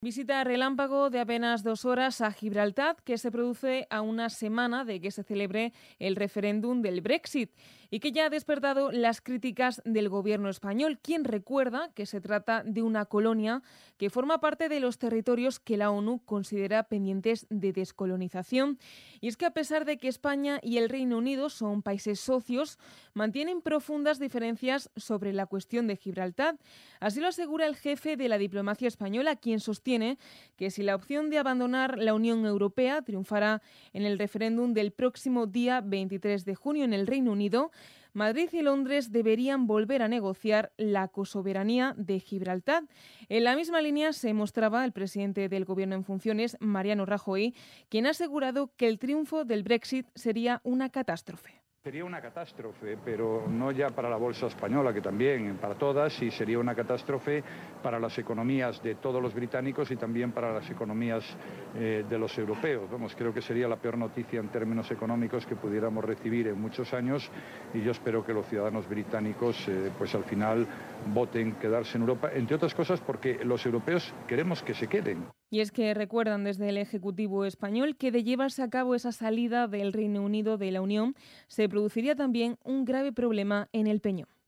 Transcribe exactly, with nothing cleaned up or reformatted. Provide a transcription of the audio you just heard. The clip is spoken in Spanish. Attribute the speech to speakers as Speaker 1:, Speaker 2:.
Speaker 1: Visita relámpago de apenas dos horas a Gibraltar, que se produce a una semana de que se celebre el referéndum del Brexit y que ya ha despertado las críticas del gobierno español, quien recuerda que se trata de una colonia que forma parte de los territorios que la ONU considera pendientes de descolonización. Y es que a pesar de que España y el Reino Unido son países socios, mantienen profundas diferencias sobre la cuestión de Gibraltar. Así lo asegura el jefe de la diplomacia española, quien sostiene que si la opción de abandonar la Unión Europea triunfara en el referéndum del próximo día veintitrés de junio en el Reino Unido, Madrid y Londres deberían volver a negociar la cosoberanía de Gibraltar. En la misma línea se mostraba el presidente del Gobierno en funciones, Mariano Rajoy, quien ha asegurado que el triunfo del Brexit sería una catástrofe.
Speaker 2: Sería una catástrofe, pero no ya para la bolsa española, que también, para todas, y sería una catástrofe para las economías de todos los británicos y también para las economías eh, de los europeos. Vamos, creo que sería la peor noticia en términos económicos que pudiéramos recibir en muchos años, y yo espero que los ciudadanos británicos eh, pues al final voten quedarse en Europa, entre otras cosas porque los europeos queremos que se queden.
Speaker 1: Y es que recuerdan desde el Ejecutivo español que de llevarse a cabo esa salida del Reino Unido de la Unión se produciría también un grave problema en el Peñón.